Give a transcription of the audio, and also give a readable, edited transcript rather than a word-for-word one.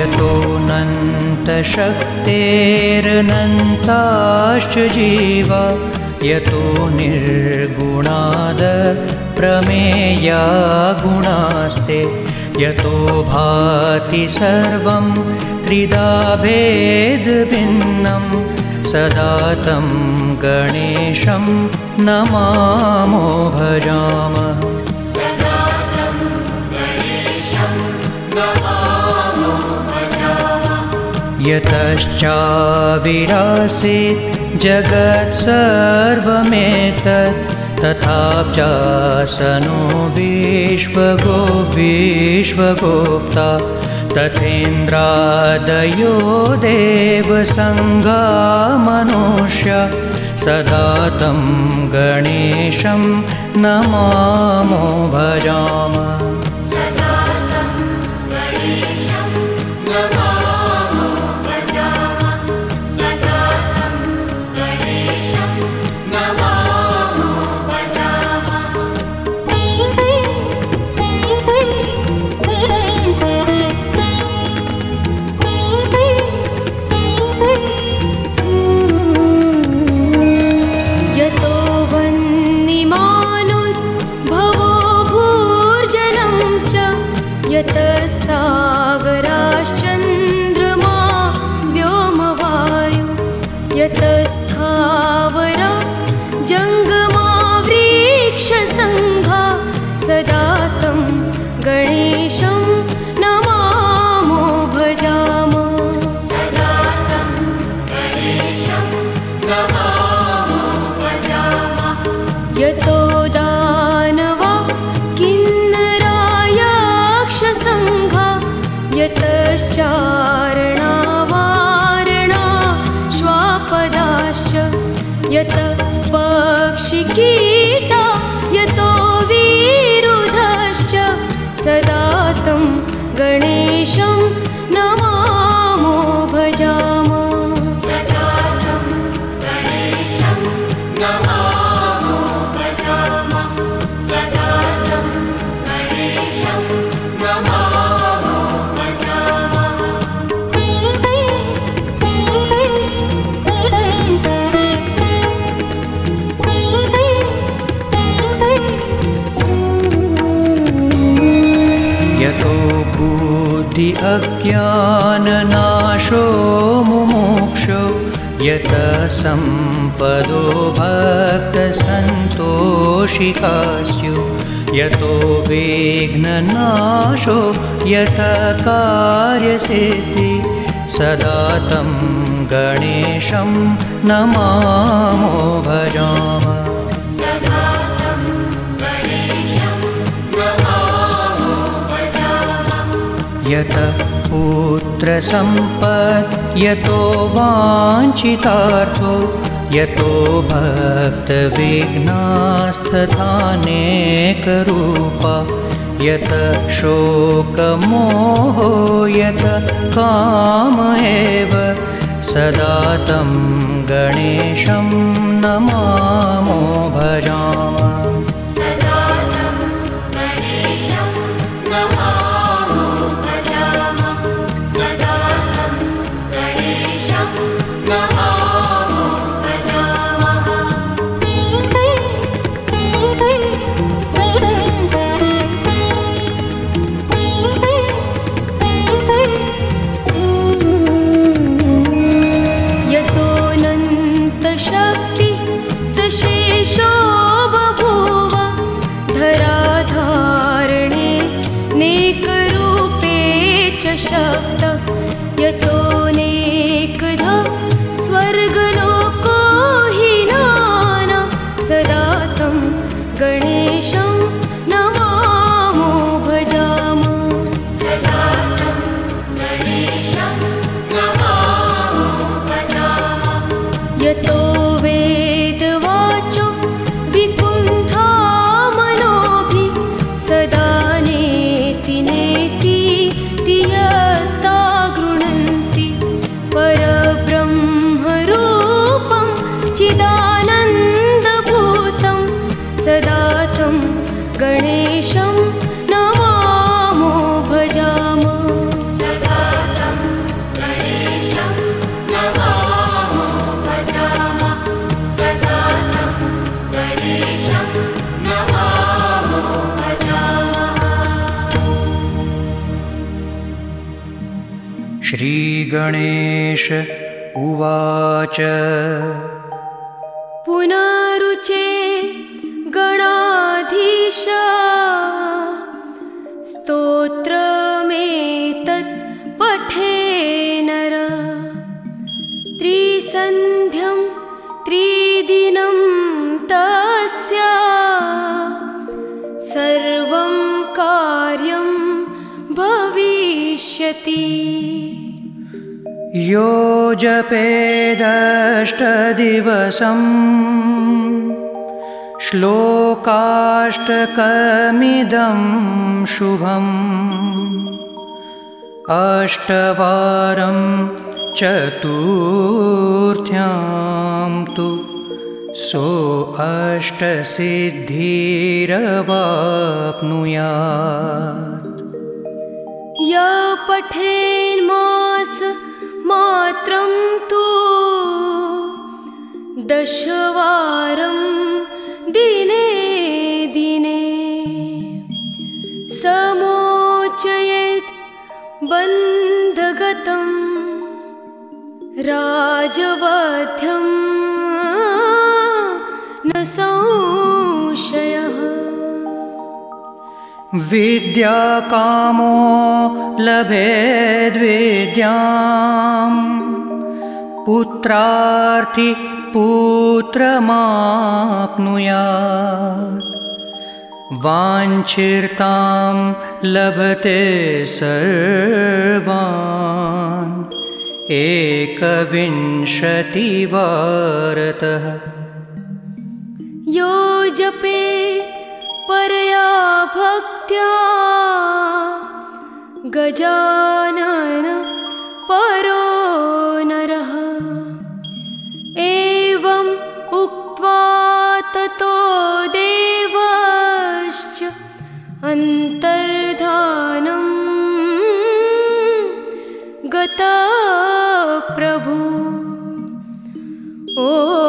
यतोऽनन्तशक्तेरनन्ताश्च जीवा यतो निर्गुणाद प्रमेया गुणास्ते यतो भाति सर्वं त्रिधा भेदभिन्नं सदा तं गणेशं नमामो भजामः। यतश्चाविरासीत् जगत्सर्वमेतत् तथाप्यासनो विश्वगोप्ता तथेन्द्रादयो देवसङ्गा मनुष्या सदा तं गणेशं नमामो भजामः। सागराश्चन्द्रमा व्योमवायु यतस्थावरा जङ्गमा वृक्षसङ्घा सदा तं गणेशं नमामो भजामः। यतो दानवा यतश्चारणा वारणा श्वापदाश्च यत पक्षिकीटा यतो विरुधश्च सदा तं गणेशं नमामो भजामः। यतो बुद्धि अज्ञाननाशो मुमुक्षो यतः सम्पदो भक्तसन्तोषिकास्यो यतो विघ्ननाशो यतः कार्यसिद्धि सदा तं गणेशं नमामो भजामः। यतः पुत्रसम्पत् यतो वाञ्छितार्थो यतो भक्तविघ्नास्तथानेकरूपा यतः शोकमोहो यतः काम एव सदा तं गणेशं नमामो भजामः। यतोऽनन्तशक्ति सशेषो बभूव धराधारणे नेकरूपे च शब्द यतोऽनेकधा स्वर्गलोको हि नाना सदा तं गणेशं नमामो भजामः। यतो वेदवाचो विकुण्ठा मनोभिः सदा नेति नेति यत्ता गृह्णन्ति परब्रह्मरूपं चिदानन्दभूतं सदा तं गणेशं नमामो भजामः। श्रीगणेश उवाच पुनरुचे गणाधीश स्तोत्रमेतत् पठे नर त्रिसन्ध्यं त्रिदिनं तस्य सर्वं कार्यं भविष्यति। यो जपेदष्टदिवसं श्लोकाष्टकमिदं शुभम् अष्टवारं चतुर्थ्यां तु अष्टसिद्धिरवाप्नुयात्। य पठेन्मास मात्रं तु दशवारं दिने दिने समोचयेत् बन्धगतं राजवध्यं न संशयः। विद्याकामो लभेद्विद्यां पुत्रार्थी पुत्रमाप्नुयात्। वाञ्छितां लभते सर्वान् एकविंशतिवारतः। यो जपेत् परया भक्त्या गजानन परो नरः एवम् उक्त्वा ततो देवश्च अन्तर्धानं गतः प्रभु। ॐ